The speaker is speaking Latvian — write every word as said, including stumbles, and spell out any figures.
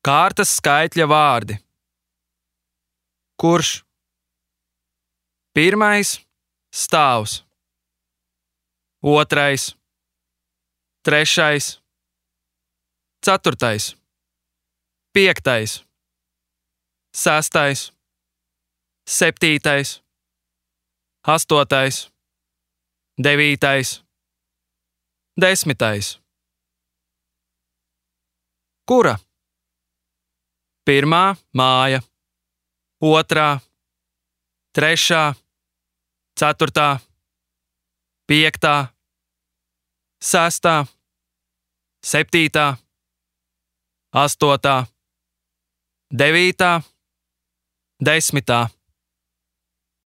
Kārtas skaitļa vārdi. Kurš? Pirmais – stāvs. Otrais. Trešais. Ceturtais. Piektais. Sestais. Septītais. Astotais. Devītais. Desmitais. Kura? Pirmā māja, otrā, trešā, ceturtā, piektā, sestā, septītā, astotā, devītā, desmitā.